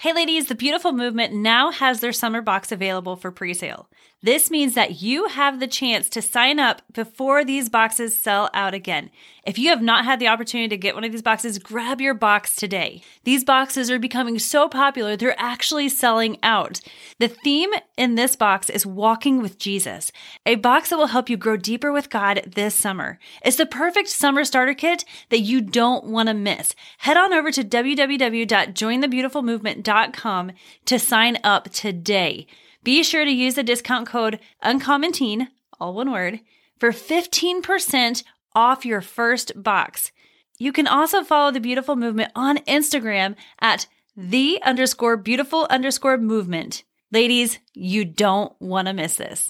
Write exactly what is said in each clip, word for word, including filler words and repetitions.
Hey ladies, the Beautiful Movement now has their summer box available for pre-sale. This means that you have the chance to sign up before these boxes sell out again. If you have not had the opportunity to get one of these boxes, grab your box today. These boxes are becoming so popular, they're actually selling out. The theme in this box is Walking with Jesus, a box that will help you grow deeper with God this summer. It's the perfect summer starter kit that you don't want to miss. Head on over to w w w dot join the beautiful movement dot com to sign up today. Be sure to use the discount code UncommonTeen, all one word, for fifteen percent off your first box. You can also follow the Beautiful Movement on Instagram at the underscore beautiful underscore movement. Ladies, you don't want to miss this.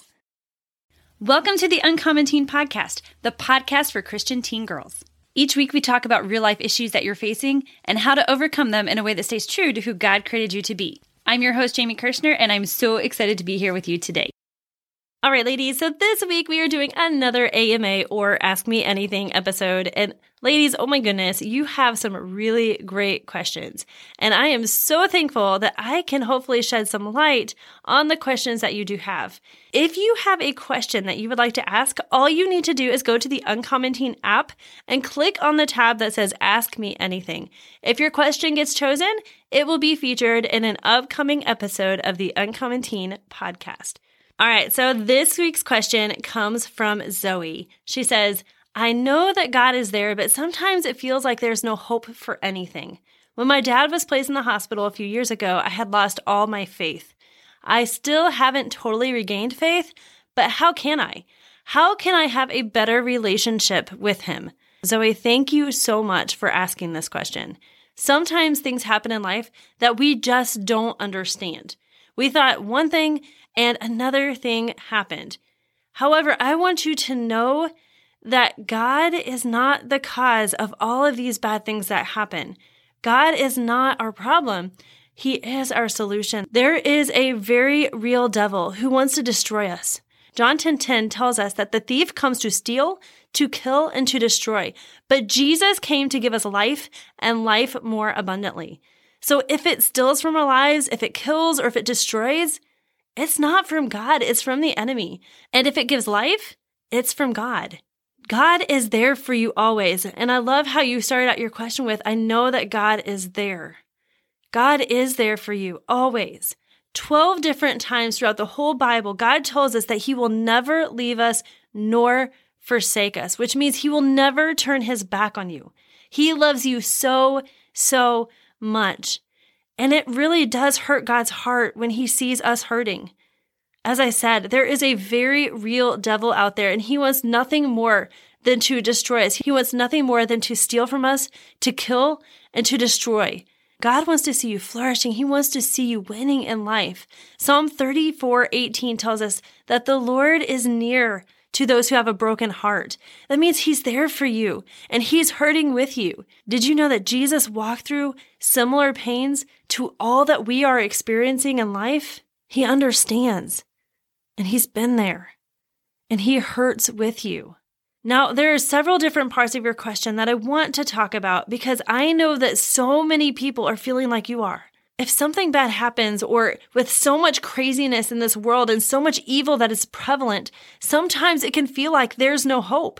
Welcome to the Uncommon Teen Podcast, the podcast for Christian teen girls. Each week we talk about real life issues that you're facing and how to overcome them in a way that stays true to who God created you to be. I'm your host, Jamie Kirshner, and I'm so excited to be here with you today. All right, ladies, so this week we are doing another A M A or Ask Me Anything episode. And ladies, oh my goodness, you have some really great questions. And I am so thankful that I can hopefully shed some light on the questions that you do have. If you have a question that you would like to ask, all you need to do is go to the Uncommon Teen app and click on the tab that says Ask Me Anything. If your question gets chosen, it will be featured in an upcoming episode of the Uncommon Teen podcast. All right, so this week's question comes from Zoe. She says, I know that God is there, but sometimes it feels like there's no hope for anything. When my dad was placed in the hospital a few years ago, I had lost all my faith. I still haven't totally regained faith, but how can I? How can I have a better relationship with him? Zoe, thank you so much for asking this question. Sometimes things happen in life that we just don't understand. We thought one thing and another thing happened. However, I want you to know that God is not the cause of all of these bad things that happen. God is not our problem. He is our solution. There is a very real devil who wants to destroy us. John ten ten tells us that the thief comes to steal, to kill, and to destroy. But Jesus came to give us life and life more abundantly. So if it steals from our lives, if it kills, or if it destroys, it's not from God, it's from the enemy. And if it gives life, it's from God. God is there for you always. And I love how you started out your question with, I know that God is there. God is there for you always. Twelve different times throughout the whole Bible, God tells us that he will never leave us nor forsake us, which means he will never turn his back on you. He loves you so, so much. And it really does hurt God's heart when he sees us hurting. As I said, there is a very real devil out there, and he wants nothing more than to destroy us. He wants nothing more than to steal from us, to kill, and to destroy. God wants to see you flourishing. He wants to see you winning in life. Psalm thirty-four eighteen tells us that the Lord is near to those who have a broken heart. That means he's there for you, and he's hurting with you. Did you know that Jesus walked through similar pains to all that we are experiencing in life? He understands, and he's been there, and he hurts with you. Now, there are several different parts of your question that I want to talk about because I know that so many people are feeling like you are. If something bad happens, or with so much craziness in this world and so much evil that is prevalent, sometimes it can feel like there's no hope.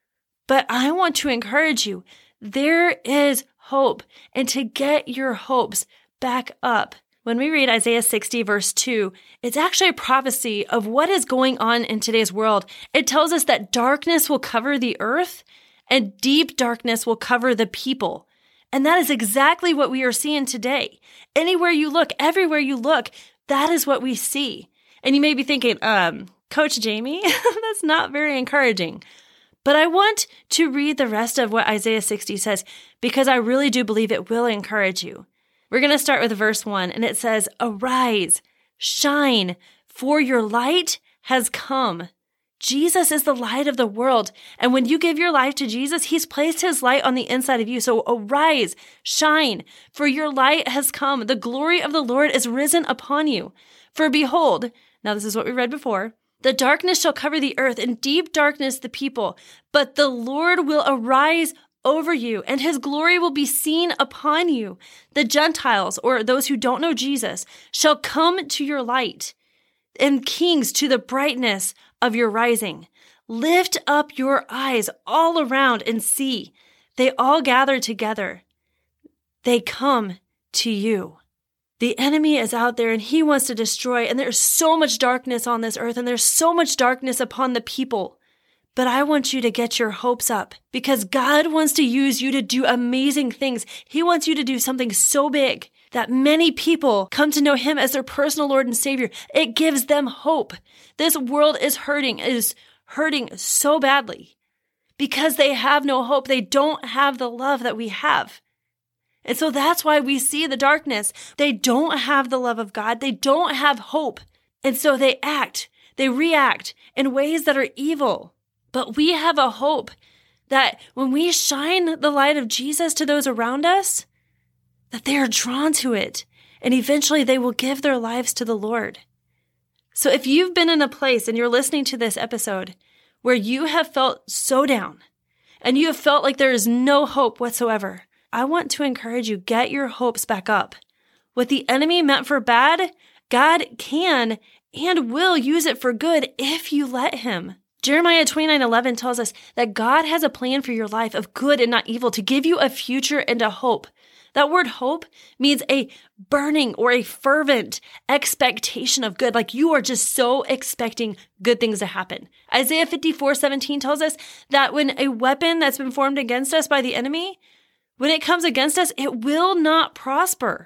But I want to encourage you, there is hope. And to get your hopes back up, when we read Isaiah sixty verse two, it's actually a prophecy of what is going on in today's world. It tells us that darkness will cover the earth and deep darkness will cover the people. And that is exactly what we are seeing today. Anywhere you look, everywhere you look, that is what we see. And you may be thinking, um, Coach Jamie, that's not very encouraging. But I want to read the rest of what Isaiah sixty says because I really do believe it will encourage you. We're going to start with verse one, and it says, Arise, shine, for your light has come. Jesus is the light of the world. And when you give your life to Jesus, he's placed his light on the inside of you. So arise, shine, for your light has come. The glory of the Lord is risen upon you. For behold, now this is what we read before, the darkness shall cover the earth, and deep darkness the people. But the Lord will arise over you, and his glory will be seen upon you. The Gentiles, or those who don't know Jesus, shall come to your light, and kings to the brightness of your rising. Lift up your eyes all around and see. They all gather together. They come to you. The enemy is out there and he wants to destroy, and there's so much darkness on this earth, and there's so much darkness upon the people. But I want you to get your hopes up, because God wants to use you to do amazing things. He wants you to do something so big that many people come to know him as their personal Lord and Savior. It gives them hope. This world is hurting, is hurting so badly because they have no hope. They don't have the love that we have. And so that's why we see the darkness. They don't have the love of God. They don't have hope. And so they act, they react in ways that are evil. But we have a hope that when we shine the light of Jesus to those around us, that they are drawn to it, and eventually they will give their lives to the Lord. So if you've been in a place and you're listening to this episode where you have felt so down and you have felt like there is no hope whatsoever, I want to encourage you, get your hopes back up. What the enemy meant for bad, God can and will use it for good if you let him. Jeremiah twenty-nine eleven tells us that God has a plan for your life of good and not evil, to give you a future and a hope. That word hope means a burning or a fervent expectation of good. Like you are just so expecting good things to happen. Isaiah fifty-four seventeen tells us that when a weapon that's been formed against us by the enemy, when it comes against us, it will not prosper.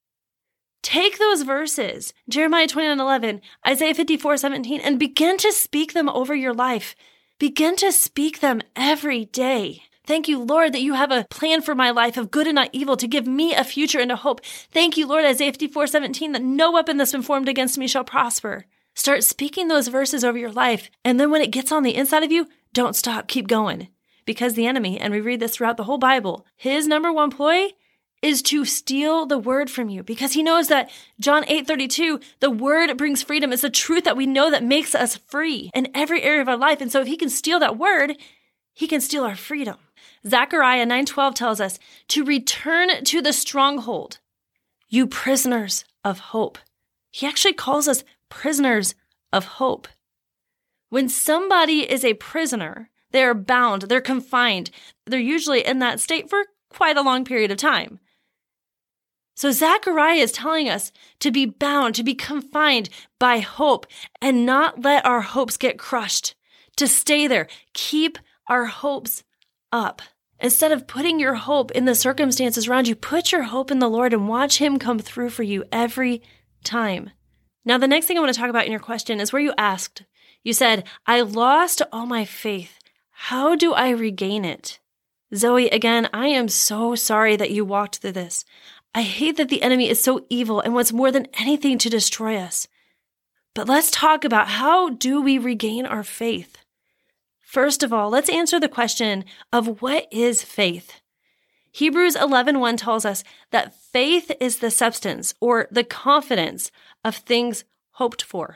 Take those verses, Jeremiah twenty-nine eleven, Isaiah fifty-four seventeen, and begin to speak them over your life. Begin to speak them every day. Thank you, Lord, that you have a plan for my life of good and not evil, to give me a future and a hope. Thank you, Lord, Isaiah fifty-four seventeen, that no weapon that's been formed against me shall prosper. Start speaking those verses over your life. And then when it gets on the inside of you, don't stop, keep going. Because the enemy, and we read this throughout the whole Bible, his number one ploy is to steal the word from you, because he knows that John eight thirty-two, the word brings freedom. It's the truth that we know that makes us free in every area of our life. And so if he can steal that word, he can steal our freedom. Zechariah nine twelve tells us to return to the stronghold, you prisoners of hope. He actually calls us prisoners of hope. When somebody is a prisoner, they are bound, they're confined. They're usually in that state for quite a long period of time. So Zechariah is telling us to be bound, to be confined by hope, and not let our hopes get crushed, to stay there. Keep our hopes up. Instead of putting your hope in the circumstances around you, put your hope in the Lord and watch him come through for you every time. Now, the next thing I want to talk about in your question is where you asked. You said, I lost all my faith. How do I regain it? Zoe, again, I am so sorry that you walked through this. I hate that the enemy is so evil and wants more than anything to destroy us. But let's talk about, how do we regain our faith? First of all, let's answer the question of what is faith? Hebrews eleven one tells us that faith is the substance or the confidence of things hoped for.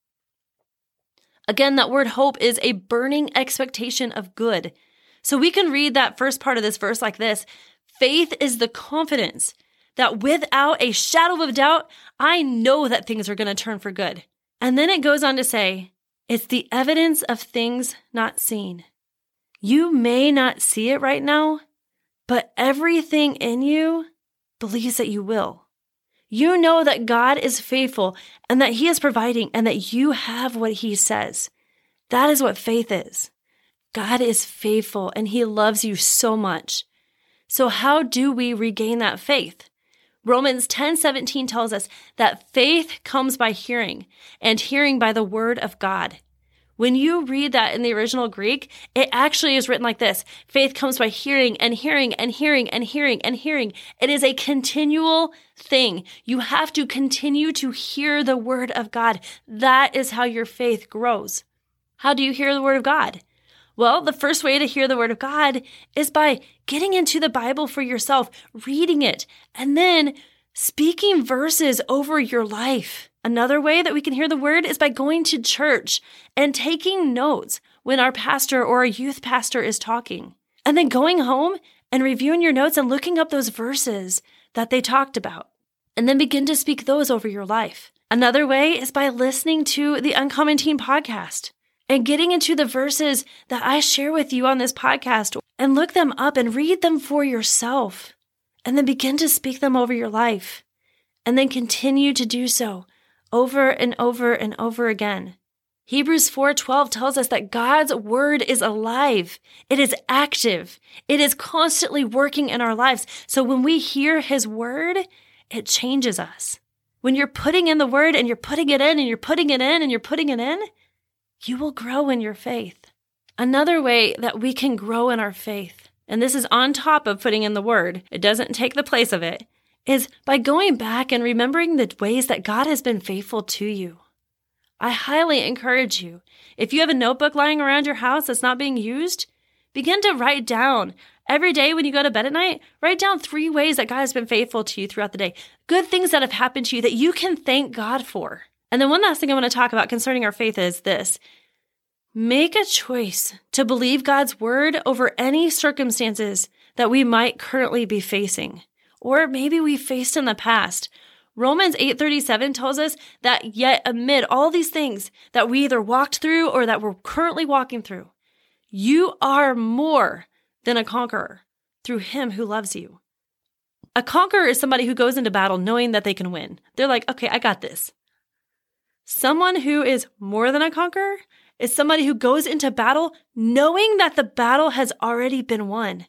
Again, that word hope is a burning expectation of good. So we can read that first part of this verse like this: faith is the confidence that without a shadow of doubt, I know that things are going to turn for good. And then it goes on to say, it's the evidence of things not seen. You may not see it right now, but everything in you believes that you will. You know that God is faithful and that he is providing and that you have what he says. That is what faith is. God is faithful and he loves you so much. So how do we regain that faith? Romans ten seventeen tells us that faith comes by hearing, and hearing by the word of God. When you read that in the original Greek, it actually is written like this: faith comes by hearing and hearing and hearing and hearing and hearing. It is a continual thing. You have to continue to hear the word of God. That is how your faith grows. How do you hear the word of God? Well, the first way to hear the word of God is by getting into the Bible for yourself, reading it, and then speaking verses over your life. Another way that we can hear the word is by going to church and taking notes when our pastor or our youth pastor is talking. And then going home and reviewing your notes and looking up those verses that they talked about. And then begin to speak those over your life. Another way is by listening to the Uncommon Teen podcast and getting into the verses that I share with you on this podcast and look them up and read them for yourself. And then begin to speak them over your life. And then continue to do so over and over and over again. Hebrews four twelve tells us that God's word is alive. It is active. It is constantly working in our lives. So when we hear his word, it changes us. When you're putting in the word and you're putting it in and you're putting it in and you're putting it in, you will grow in your faith. Another way that we can grow in our faith, and this is on top of putting in the word, it doesn't take the place of it, is by going back and remembering the ways that God has been faithful to you. I highly encourage you, if you have a notebook lying around your house that's not being used, begin to write down every day when you go to bed at night, write down three ways that God has been faithful to you throughout the day. Good things that have happened to you that you can thank God for. And then one last thing I want to talk about concerning our faith is this. Make a choice to believe God's word over any circumstances that we might currently be facing, or maybe we faced in the past. Romans eight thirty-seven tells us that yet amid all these things that we either walked through or that we're currently walking through, you are more than a conqueror through him who loves you. A conqueror is somebody who goes into battle knowing that they can win. They're like, okay, I got this. Someone who is more than a conqueror is somebody who goes into battle knowing that the battle has already been won.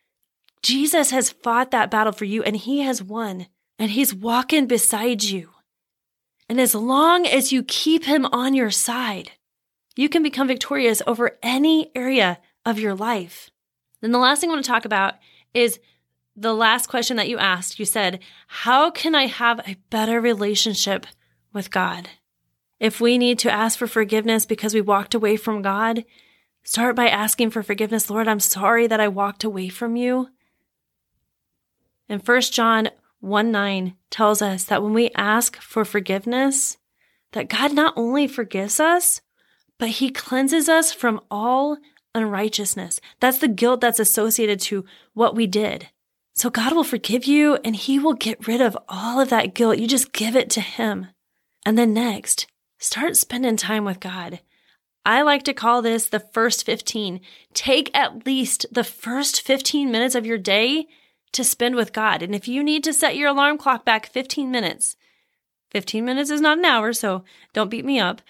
Jesus has fought that battle for you and he has won. And he's walking beside you. And as long as you keep him on your side, you can become victorious over any area of your life. Then the last thing I want to talk about is the last question that you asked. You said, how can I have a better relationship with God? If we need to ask for forgiveness because we walked away from God, start by asking for forgiveness. Lord, I'm sorry that I walked away from you. In First John one nine tells us that when we ask for forgiveness, that God not only forgives us, but he cleanses us from all unrighteousness. That's the guilt that's associated to what we did. So God will forgive you and he will get rid of all of that guilt. You just give it to him. And then next, start spending time with God. I like to call this the first fifteen. Take at least the first fifteen minutes of your day to spend with God. And if you need to set your alarm clock back fifteen minutes, fifteen minutes is not an hour, so don't beat me up.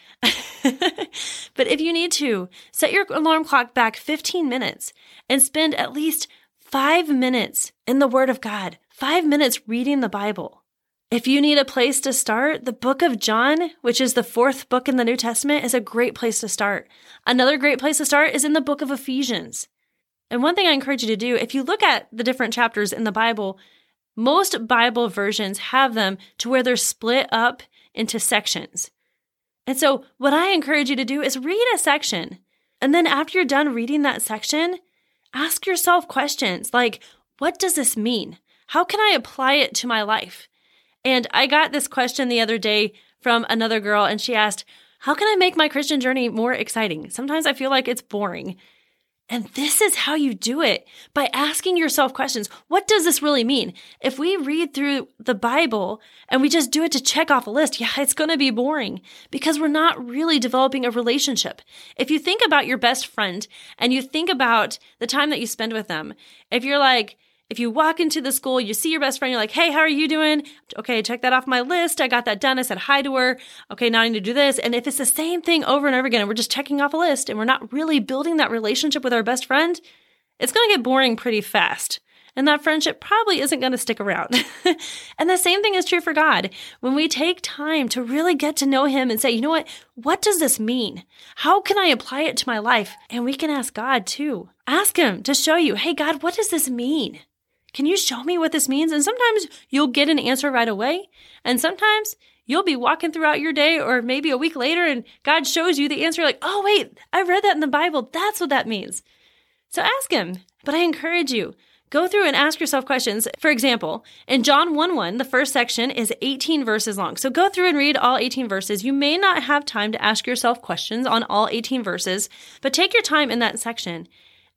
But if you need to, set your alarm clock back fifteen minutes and spend at least five minutes in the Word of God, five minutes reading the Bible. If you need a place to start, the book of John, which is the fourth book in the New Testament, is a great place to start. Another great place to start is in the book of Ephesians. And one thing I encourage you to do, if you look at the different chapters in the Bible, most Bible versions have them to where they're split up into sections. And so what I encourage you to do is read a section. And then after you're done reading that section, ask yourself questions like, what does this mean? How can I apply it to my life? And I got this question the other day from another girl, and she asked, how can I make my Christian journey more exciting? Sometimes I feel like it's boring. And this is how you do it, by asking yourself questions. What does this really mean? If we read through the Bible and we just do it to check off a list, yeah, it's going to be boring because we're not really developing a relationship. If you think about your best friend and you think about the time that you spend with them, if you're like, if you walk into the school, you see your best friend, you're like, hey, how are you doing? Okay, check that off my list. I got that done. I said hi to her. Okay, now I need to do this. And if it's the same thing over and over again, and we're just checking off a list and we're not really building that relationship with our best friend, it's going to get boring pretty fast. And that friendship probably isn't going to stick around. And the same thing is true for God. When we take time to really get to know him and say, you know what? What does this mean? How can I apply it to my life? And we can ask God too. Ask him to show you, hey, God, what does this mean? Can you show me what this means? And sometimes you'll get an answer right away. And sometimes you'll be walking throughout your day or maybe a week later and God shows you the answer like, oh, wait, I read that in the Bible. That's what that means. So ask him. But I encourage you, go through and ask yourself questions. For example, in John one one, the first section is eighteen verses long. So go through and read all eighteen verses. You may not have time to ask yourself questions on all eighteen verses, but take your time in that section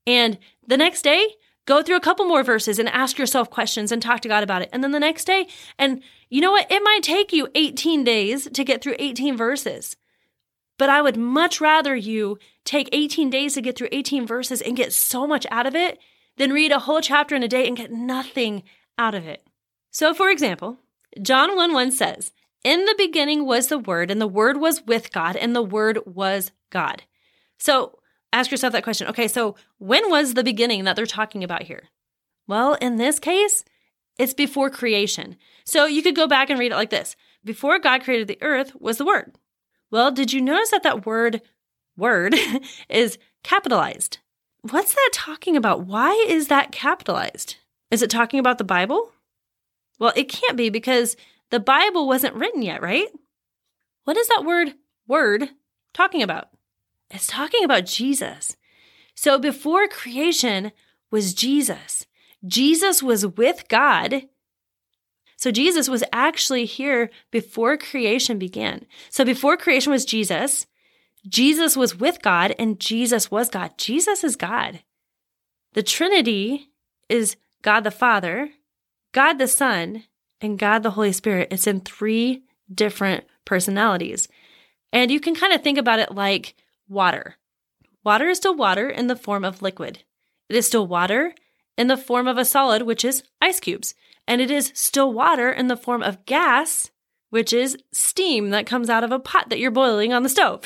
And the next day, go through a couple more verses and ask yourself questions and talk to God about it. And then the next day, and you know what? It might take you eighteen days to get through eighteen verses. But I would much rather you take eighteen days to get through eighteen verses and get so much out of it than read a whole chapter in a day and get nothing out of it. So for example, John one one says, "In the beginning was the Word, and the Word was with God, and the Word was God." So ask yourself that question. Okay, so when was the beginning that they're talking about here? Well, in this case, it's before creation. So you could go back and read it like this. Before God created the earth was the Word. Well, did you notice that that word, word, is capitalized? What's that talking about? Why is that capitalized? Is it talking about the Bible? Well, it can't be because the Bible wasn't written yet, right? What is that word, word, talking about? It's talking about Jesus. So before creation was Jesus. Jesus was with God. So Jesus was actually here before creation began. So before creation was Jesus. Jesus was with God, and Jesus was God. Jesus is God. The Trinity is God the Father, God the Son, and God the Holy Spirit. It's in three different personalities. And you can kind of think about it like water. Water is still water in the form of liquid. It is still water in the form of a solid, which is ice cubes. And it is still water in the form of gas, which is steam that comes out of a pot that you're boiling on the stove.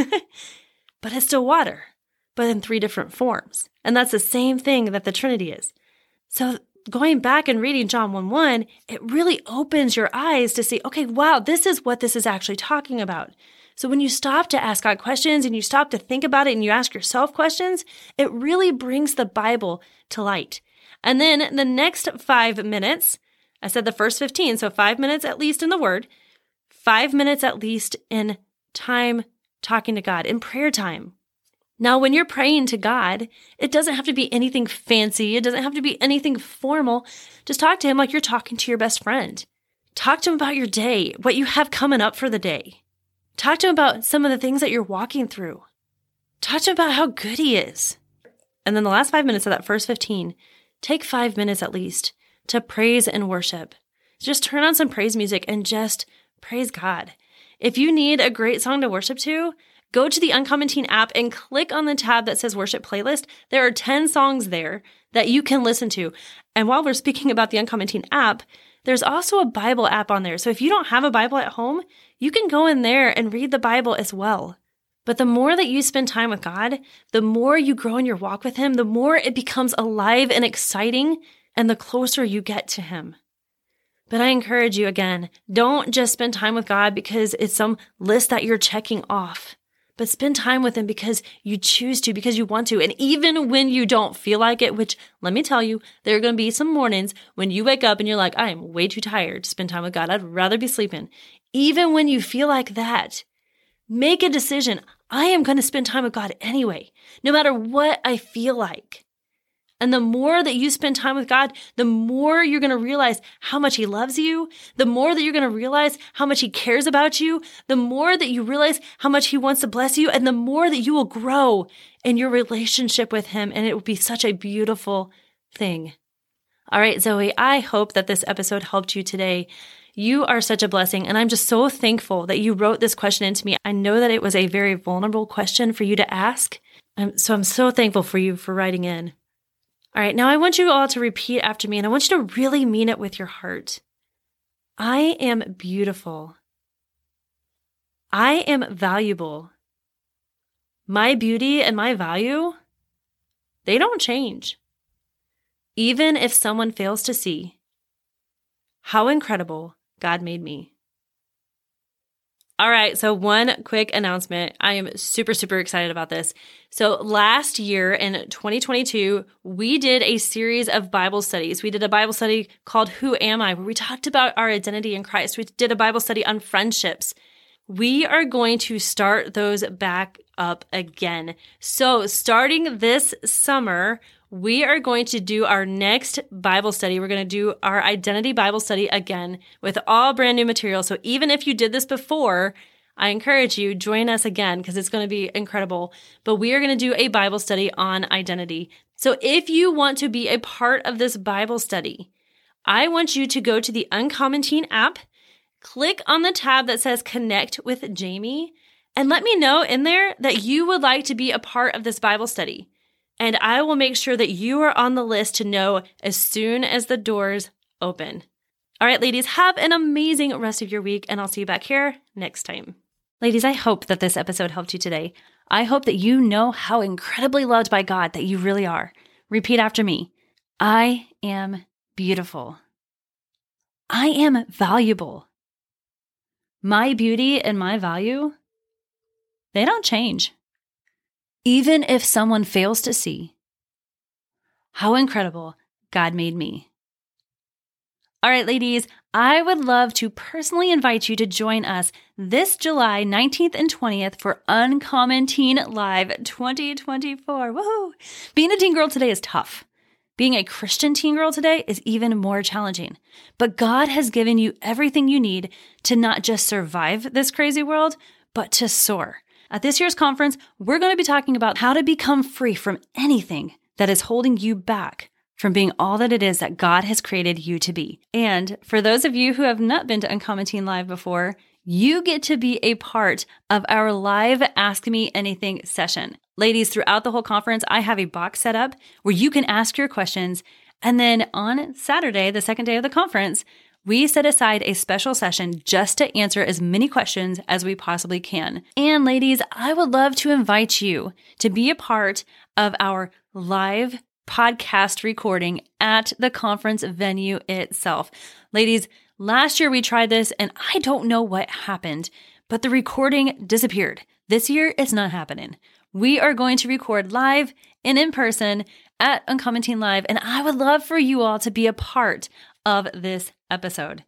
But it's still water, but in three different forms. And that's the same thing that the Trinity is. So going back and reading John one one, it really opens your eyes to see, okay, wow, this is what this is actually talking about. So when you stop to ask God questions and you stop to think about it and you ask yourself questions, it really brings the Bible to light. And then the next five minutes, I said the first fifteen, so five minutes at least in the Word, five minutes at least in time talking to God, in prayer time. Now, when you're praying to God, it doesn't have to be anything fancy. It doesn't have to be anything formal. Just talk to Him like you're talking to your best friend. Talk to Him about your day, what you have coming up for the day. Talk to Him about some of the things that you're walking through. Talk to Him about how good He is. And then the last five minutes of that first fifteen, take five minutes at least to praise and worship. Just turn on some praise music and just praise God. If you need a great song to worship to, go to the Uncommon Teen app and click on the tab that says Worship Playlist. There are ten songs there that you can listen to. And while we're speaking about the Uncommon Teen app, there's also a Bible app on there. So if you don't have a Bible at home, you can go in there and read the Bible as well. But the more that you spend time with God, the more you grow in your walk with Him, the more it becomes alive and exciting, and the closer you get to Him. But I encourage you again, don't just spend time with God because it's some list that you're checking off. But spend time with Him because you choose to, because you want to. And even when you don't feel like it, which let me tell you, there are going to be some mornings when you wake up and you're like, I am way too tired to spend time with God. I'd rather be sleeping. Even when you feel like that, make a decision. I am going to spend time with God anyway, no matter what I feel like. And the more that you spend time with God, the more you're going to realize how much He loves you, the more that you're going to realize how much He cares about you, the more that you realize how much He wants to bless you, and the more that you will grow in your relationship with Him, and it will be such a beautiful thing. All right, Zoe, I hope that this episode helped you today. You are such a blessing, and I'm just so thankful that you wrote this question into me. I know that it was a very vulnerable question for you to ask, um, so I'm so thankful for you for writing in. All right, now I want you all to repeat after me, and I want you to really mean it with your heart. I am beautiful. I am valuable. My beauty and my value, they don't change. Even if someone fails to see how incredible God made me. All right, so one quick announcement. I am super, super excited about this. So last year in twenty twenty-two, we did a series of Bible studies. We did a Bible study called Who Am I?, where we talked about our identity in Christ. We did a Bible study on friendships. We are going to start those back up again. So starting this summer, we are going to do our next Bible study. We're going to do our identity Bible study again with all brand new material. So even if you did this before, I encourage you, join us again because it's going to be incredible. But we are going to do a Bible study on identity. So if you want to be a part of this Bible study, I want you to go to the Uncommon Teen app, click on the tab that says Connect with Jamie, and let me know in there that you would like to be a part of this Bible study. And I will make sure that you are on the list to know as soon as the doors open. All right, ladies, have an amazing rest of your week, and I'll see you back here next time. Ladies, I hope that this episode helped you today. I hope that you know how incredibly loved by God that you really are. Repeat after me. I am beautiful. I am valuable. My beauty and my value, they don't change. Even if someone fails to see how incredible God made me. All right, ladies, I would love to personally invite you to join us this July nineteenth and twentieth for Uncommon Teen Live twenty twenty-four. Woohoo! Being a teen girl today is tough. Being a Christian teen girl today is even more challenging. But God has given you everything you need to not just survive this crazy world, but to soar. At this year's conference, we're going to be talking about how to become free from anything that is holding you back from being all that it is that God has created you to be. And for those of you who have not been to Uncommon Teen Live before, you get to be a part of our live Ask Me Anything session. Ladies, throughout the whole conference, I have a box set up where you can ask your questions. And then on Saturday, the second day of the conference, we set aside a special session just to answer as many questions as we possibly can. And ladies, I would love to invite you to be a part of our live podcast recording at the conference venue itself. Ladies, last year we tried this and I don't know what happened, but the recording disappeared. This year, it's not happening. We are going to record live and in person at Uncommon Teen Live, and I would love for you all to be a part of this episode.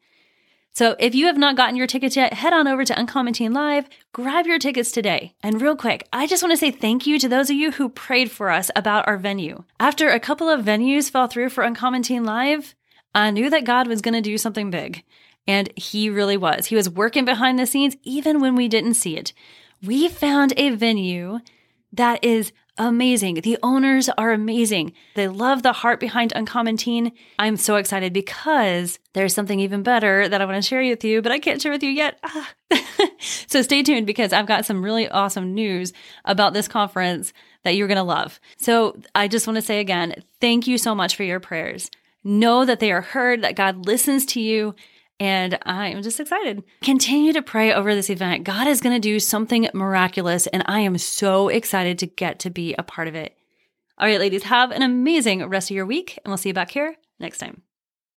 So if you have not gotten your tickets yet, head on over to Uncommon Teen Live, grab your tickets today. And real quick, I just want to say thank you to those of you who prayed for us about our venue. After a couple of venues fell through for Uncommon Teen Live, I knew that God was going to do something big. And he really was. He was working behind the scenes even when we didn't see it. We found a venue that is amazing. The owners are amazing. They love the heart behind Uncommon Teen. I'm so excited because there's something even better that I want to share with you, but I can't share with you yet. Ah. So stay tuned because I've got some really awesome news about this conference that you're going to love. So I just want to say again, thank you so much for your prayers. Know that they are heard, that God listens to you. And I am just excited. Continue to pray over this event. God is going to do something miraculous, and I am so excited to get to be a part of it. All right, ladies, have an amazing rest of your week, and we'll see you back here next time.